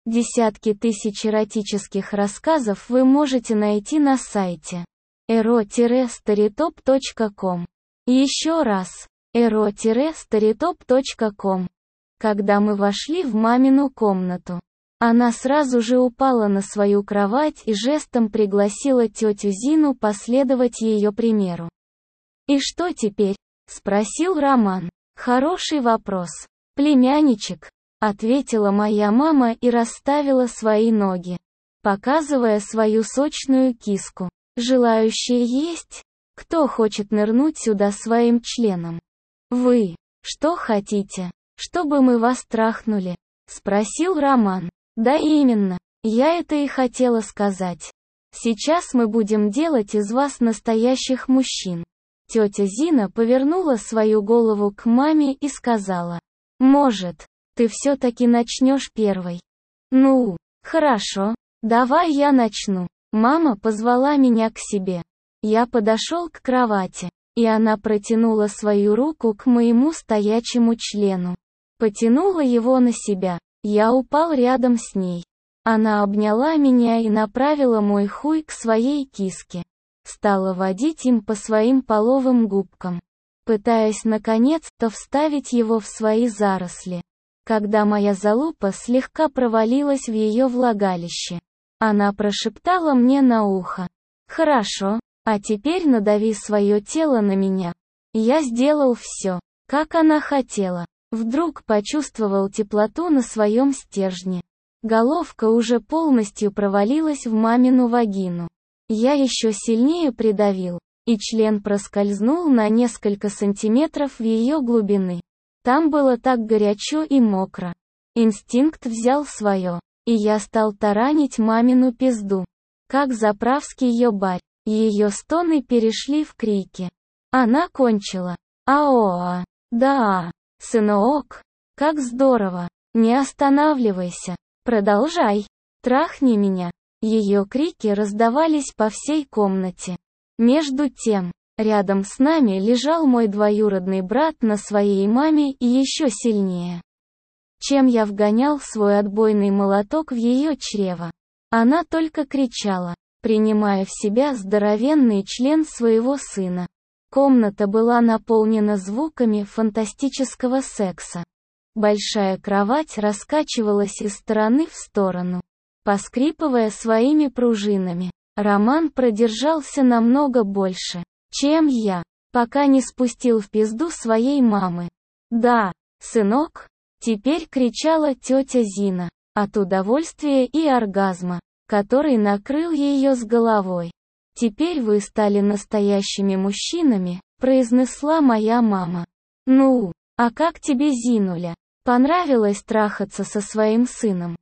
Десятки тысяч эротических рассказов вы можете найти на сайте ero-storytop.com. Еще раз, ero-storytop.com. Когда мы вошли в мамину комнату, она сразу же упала на свою кровать и жестом пригласила тетю Зину последовать ее примеру. «И что теперь?» — спросил Роман. «Хороший вопрос, племянничек», — ответила моя мама и расставила свои ноги, показывая свою сочную киску. «Желающие есть? Кто хочет нырнуть сюда своим членом?» «Вы, что хотите, чтобы мы вас трахнули?» — спросил Роман. «Да именно, я это и хотела сказать. Сейчас мы будем делать из вас настоящих мужчин». Тетя Зина повернула свою голову к маме и сказала: «Может, ты все-таки начнешь первой?» «Ну, хорошо, давай я начну». Мама позвала меня к себе. Я подошел к кровати, и она протянула свою руку к моему стоячему члену. Потянула его на себя. Я упал рядом с ней. Она обняла меня и направила мой хуй к своей киске. Стала водить им по своим половым губкам, пытаясь наконец-то вставить его в свои заросли. Когда моя залупа слегка провалилась в ее влагалище, она прошептала мне на ухо: «Хорошо, а теперь надави свое тело на меня». Я сделал все, как она хотела. Вдруг почувствовал теплоту на своем стержне. Головка уже полностью провалилась в мамину вагину. Я еще сильнее придавил, и член проскользнул на несколько сантиметров в ее глубины. Там было так горячо и мокро. Инстинкт взял свое, и я стал таранить мамину пизду, как заправский ёбарь. Ее стоны перешли в крики. Она кончила. «Аоа! Да! Сынок, как здорово! Не останавливайся! Продолжай! Трахни меня!» Ее крики раздавались по всей комнате. Между тем, рядом с нами лежал мой двоюродный брат на своей маме и еще сильнее, чем я вгонял свой отбойный молоток в ее чрево. Она только кричала, принимая в себя здоровенный член своего сына. Комната была наполнена звуками фантастического секса. Большая кровать раскачивалась из стороны в сторону, поскрипывая своими пружинами. Роман продержался намного больше, чем я, пока не спустил в пизду своей мамы. «Да, сынок!» — теперь кричала тетя Зина, от удовольствия и оргазма, который накрыл ее с головой. «Теперь вы стали настоящими мужчинами», — произнесла моя мама. «Ну, а как тебе, Зинуля? Понравилось трахаться со своим сыном?»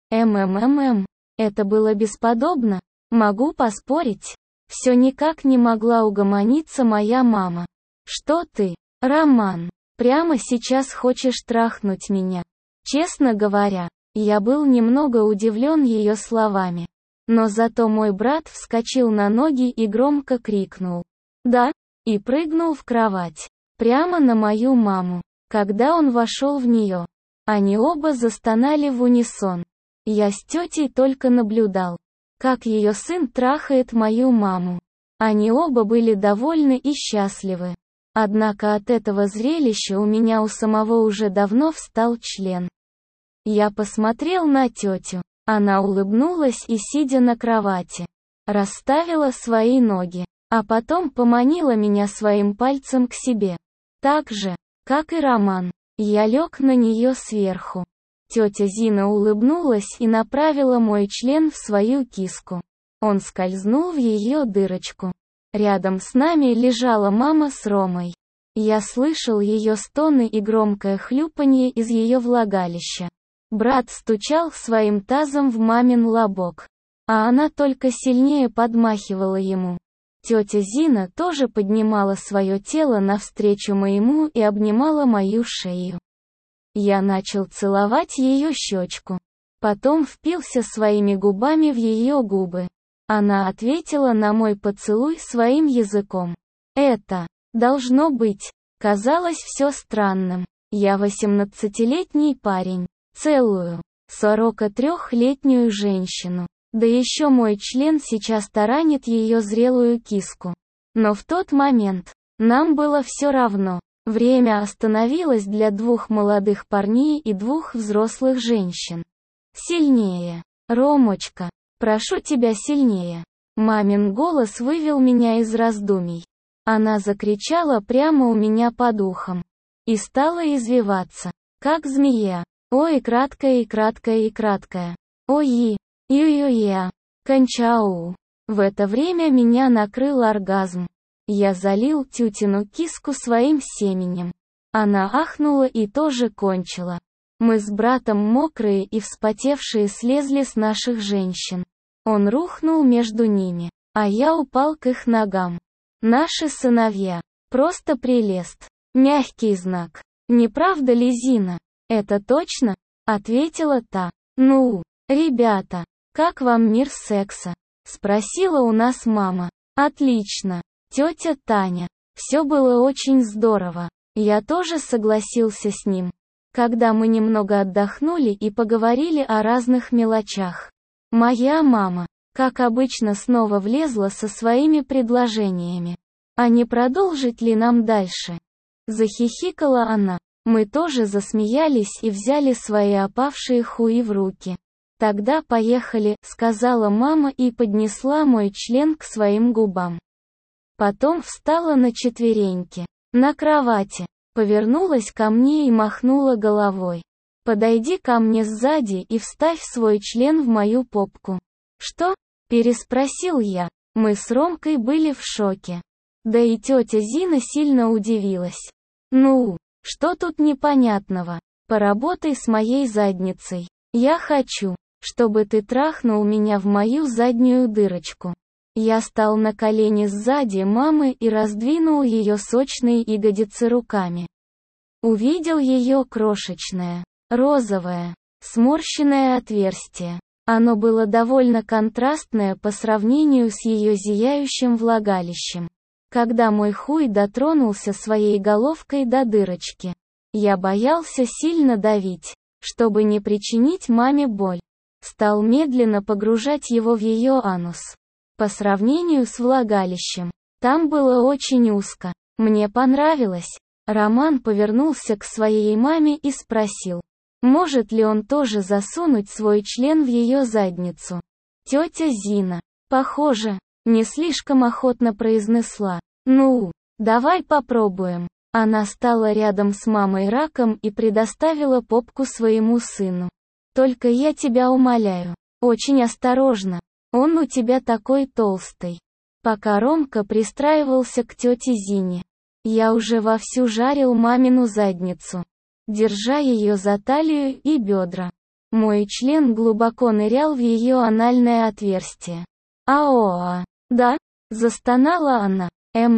Это было бесподобно, могу поспорить. Все никак не могла угомониться моя мама. «Что ты, Роман, прямо сейчас хочешь трахнуть меня?» Честно говоря, я был немного удивлен ее словами. Но зато мой брат вскочил на ноги и громко крикнул: «Да!» и прыгнул в кровать, прямо на мою маму. Когда он вошел в нее, они оба застонали в унисон. Я с тетей только наблюдал, как ее сын трахает мою маму. Они оба были довольны и счастливы. Однако от этого зрелища у меня у самого уже давно встал член. Я посмотрел на тетю. Она улыбнулась и, сидя на кровати, расставила свои ноги, а потом поманила меня своим пальцем к себе. Так же, как и Роман, я лег на нее сверху. Тетя Зина улыбнулась и направила мой член в свою киску. Он скользнул в ее дырочку. Рядом с нами лежала мама с Ромой. Я слышал ее стоны и громкое хлюпанье из ее влагалища. Брат стучал своим тазом в мамин лобок, а она только сильнее подмахивала ему. Тетя Зина тоже поднимала свое тело навстречу моему и обнимала мою шею. Я начал целовать ее щечку. Потом впился своими губами в ее губы. Она ответила на мой поцелуй своим языком. Это, должно быть, казалось все странным. Я 18-летний парень. Целую 43-летнюю женщину. Да еще мой член сейчас таранит ее зрелую киску. Но в тот момент нам было все равно. Время остановилось для двух молодых парней и двух взрослых женщин. Сильнее. Ромочка, прошу тебя сильнее. Мамин голос вывел меня из раздумий. Она закричала прямо у меня под ухом. И стала извиваться, как змея. Ой, краткая и краткая и краткая. Ой, ю-ю-я, кончау. В это время меня накрыл оргазм. Я залил тютину киску своим семенем. Она ахнула и тоже кончила. Мы с братом мокрые и вспотевшие слезли с наших женщин. Он рухнул между ними, а я упал к их ногам. Наши сыновья. Просто прелест. Мягкий знак. Не правда ли, Зина? Это точно? Ответила та. Ну, ребята, как вам мир секса? Спросила у нас мама. Отлично. Тетя Таня. Все было очень здорово. Я тоже согласился с ним. Когда мы немного отдохнули и поговорили о разных мелочах. Моя мама, как обычно, снова влезла со своими предложениями. А не продолжить ли нам дальше? Захихикала она. Мы тоже засмеялись и взяли свои опавшие хуи в руки. Тогда поехали, сказала мама и поднесла мой член к своим губам. Потом встала на четвереньки, на кровати, повернулась ко мне и махнула головой. Подойди ко мне сзади и вставь свой член в мою попку. Что? Переспросил я. Мы с Ромкой были в шоке. Да и тетя Зина сильно удивилась. Ну, что тут непонятного? Поработай с моей задницей. Я хочу, чтобы ты трахнул меня в мою заднюю дырочку. Я стал на колени сзади мамы и раздвинул ее сочные ягодицы руками. Увидел ее крошечное, розовое, сморщенное отверстие. Оно было довольно контрастное по сравнению с ее зияющим влагалищем. Когда мой хуй дотронулся своей головкой до дырочки, я боялся сильно давить, чтобы не причинить маме боль. Стал медленно погружать его в ее анус. По сравнению с влагалищем, там было очень узко. Мне понравилось. Роман повернулся к своей маме и спросил, может ли он тоже засунуть свой член в ее задницу. Тетя Зина, похоже, не слишком охотно произнесла. Ну, давай попробуем. Она стала рядом с мамой раком и предоставила попку своему сыну. Только я тебя умоляю, очень осторожно. Он у тебя такой толстый. Пока Ромка пристраивался к тете Зине, я уже вовсю жарил мамину задницу, держа ее за талию и бедра. Мой член глубоко нырял в ее анальное отверстие. «Аоа, да?» – застонала она.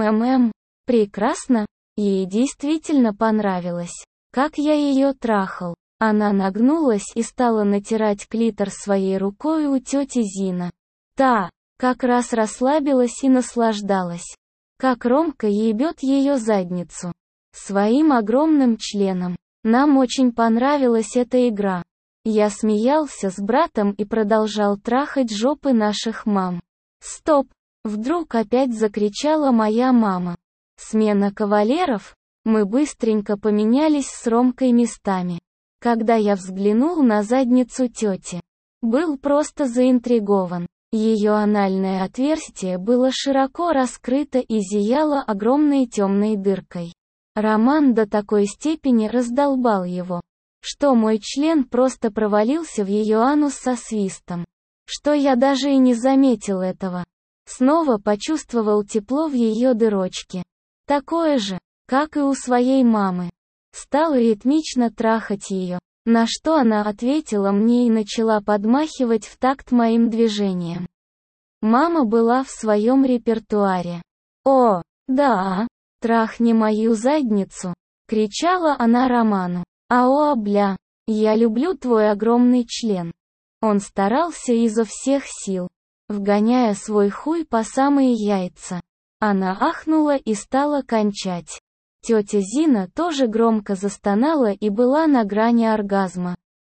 Прекрасно. Ей действительно понравилось, как я ее трахал. Она нагнулась и стала натирать клитор своей рукой у тети Зина. Та, как раз расслабилась и наслаждалась. Как Ромка ебет ее задницу. Своим огромным членом. Нам очень понравилась эта игра. Я смеялся с братом и продолжал трахать жопы наших мам. Стоп! Вдруг опять закричала моя мама. Смена кавалеров? Мы быстренько поменялись с Ромкой местами. Когда я взглянул на задницу тети, был просто заинтригован. Ее анальное отверстие было широко раскрыто и зияло огромной темной дыркой. Роман до такой степени раздолбал его, что мой член просто провалился в ее анус со свистом, что я даже и не заметил этого. Снова почувствовал тепло в ее дырочке. Такое же, как и у своей мамы. Стал ритмично трахать ее, на что она ответила мне и начала подмахивать в такт моим движениям. Мама была в своем репертуаре. «О, да, трахни мою задницу!» — кричала она Роману. «Ао, бля, я люблю твой огромный член». Он старался изо всех сил, вгоняя свой хуй по самые яйца. Она ахнула и стала кончать. Тетя Зина тоже громко застонала и была на грани оргазма.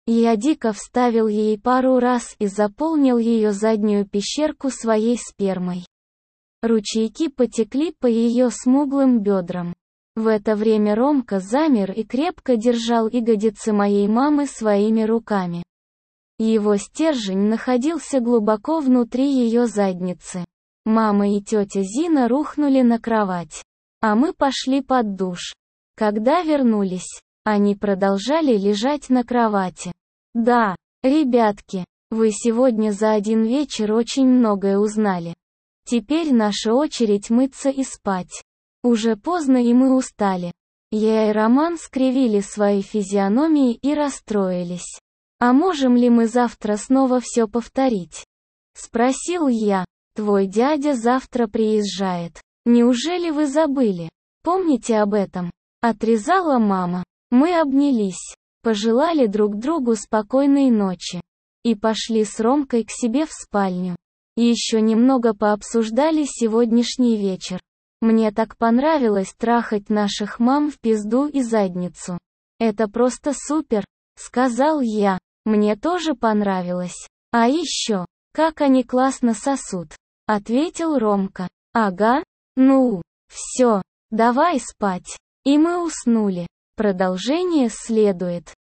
Я дико вставил ей пару раз и заполнил ее заднюю пещерку своей спермой. Ручейки потекли по ее смуглым бедрам. В это время Ромка замер и крепко держал ягодицы моей мамы своими руками. Его стержень находился глубоко внутри ее задницы. Мама и тетя Зина рухнули на кровать. А мы пошли под душ. Когда вернулись, они продолжали лежать на кровати. Да, ребятки, вы сегодня за один вечер очень многое узнали. Теперь наша очередь мыться и спать. Уже поздно и мы устали. Я и Роман скривили свои физиономии и расстроились. «А можем ли мы завтра снова все повторить?» — спросил я. «Твой дядя завтра приезжает. Неужели вы забыли? Помните об этом?» — отрезала мама. Мы обнялись, пожелали друг другу спокойной ночи и пошли с Ромкой к себе в спальню. Еще немного пообсуждали сегодняшний вечер. Мне так понравилось трахать наших мам в пизду и задницу. «Это просто супер», — сказал я. «Мне тоже понравилось. А еще, как они классно сосут», — ответил Ромка. «Ага, ну, все, давай спать». И мы уснули. Продолжение следует.